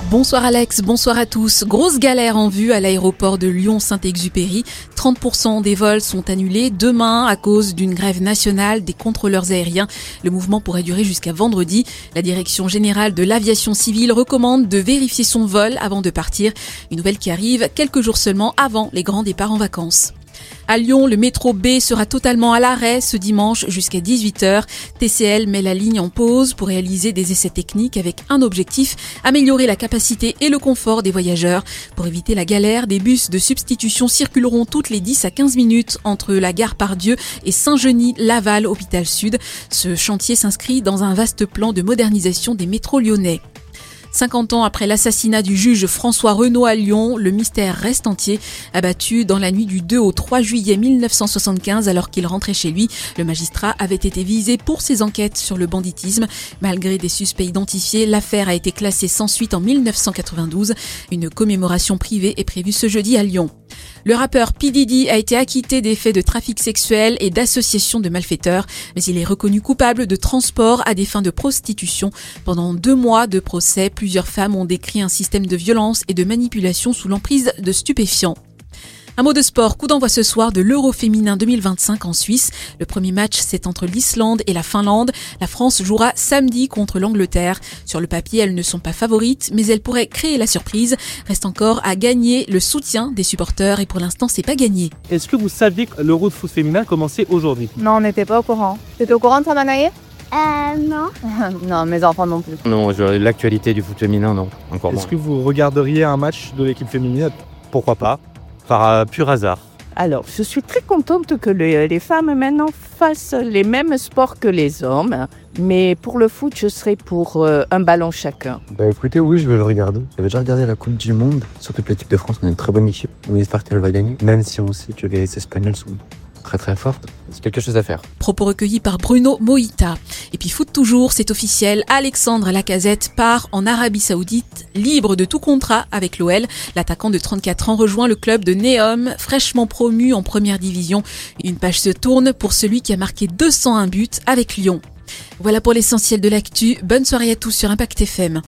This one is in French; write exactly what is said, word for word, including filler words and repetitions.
Bonsoir Alex, bonsoir à tous. Grosse galère en vue à l'aéroport de Lyon-Saint-Exupéry. trente pour cent des vols sont annulés demain à cause d'une grève nationale des contrôleurs aériens. Le mouvement pourrait durer jusqu'à vendredi. La Direction générale de l'aviation civile recommande de vérifier son vol avant de partir. Une nouvelle qui arrive quelques jours seulement avant les grands départs en vacances. À Lyon, le métro B sera totalement à l'arrêt ce dimanche jusqu'à dix-huit heures. T C L met la ligne en pause pour réaliser des essais techniques avec un objectif, améliorer la capacité et le confort des voyageurs. Pour éviter la galère, des bus de substitution circuleront toutes les dix à quinze minutes entre la gare Pardieu et Saint-Genis-Laval, Hôpital Sud. Ce chantier s'inscrit dans un vaste plan de modernisation des métros lyonnais. cinquante ans après l'assassinat du juge François Renaud à Lyon, le mystère reste entier. Abattu dans la nuit du deux au trois juillet mille neuf cent soixante-quinze alors qu'il rentrait chez lui, le magistrat avait été visé pour ses enquêtes sur le banditisme. Malgré des suspects identifiés, l'affaire a été classée sans suite en mille neuf cent quatre-vingt-douze. Une commémoration privée est prévue ce jeudi à Lyon. Le rappeur P. Diddy a été acquitté des faits de trafic sexuel et d'association de malfaiteurs, mais il est reconnu coupable de transport à des fins de prostitution. Pendant deux mois de procès, plusieurs femmes ont décrit un système de violence et de manipulation sous l'emprise de stupéfiants. Un mot de sport, coup d'envoi ce soir de l'Euro féminin deux mille vingt-cinq en Suisse. Le premier match, c'est entre l'Islande et la Finlande. La France jouera samedi contre l'Angleterre. Sur le papier, elles ne sont pas favorites, mais elles pourraient créer la surprise. Reste encore à gagner le soutien des supporters et pour l'instant, c'est pas gagné. Est-ce que vous saviez que l'Euro de foot féminin commençait aujourd'hui ? Non, on n'était pas au courant. T'étais au courant de ça, Manaïe ? Euh, non. Non, mes enfants non plus. Non, je- l'actualité du foot féminin, non, encore moins. Est-ce que vous regarderiez un match de l'équipe féminine ? Pourquoi pas ? Par euh, pur hasard. Alors, je suis très contente que les, les femmes maintenant fassent les mêmes sports que les hommes. Mais pour le foot, je serais pour euh, un ballon chacun. Bah écoutez, oui, je vais le regarder. J'avais déjà regardé la Coupe du Monde, surtout que l'équipe de France, on a une très bonne équipe. On espère qu'elle va gagner, même si on sait que les Espagnols sont très très fortes. C'est quelque chose à faire. Propos recueillis par Bruno Moïta. Et puis foot toujours, c'est officiel, Alexandre Lacazette part en Arabie Saoudite, libre de tout contrat avec l'O L. L'attaquant de trente-quatre ans rejoint le club de Neom, fraîchement promu en première division. Une page se tourne pour celui qui a marqué deux cent un buts avec Lyon. Voilà pour l'essentiel de l'actu. Bonne soirée à tous sur Impact F M.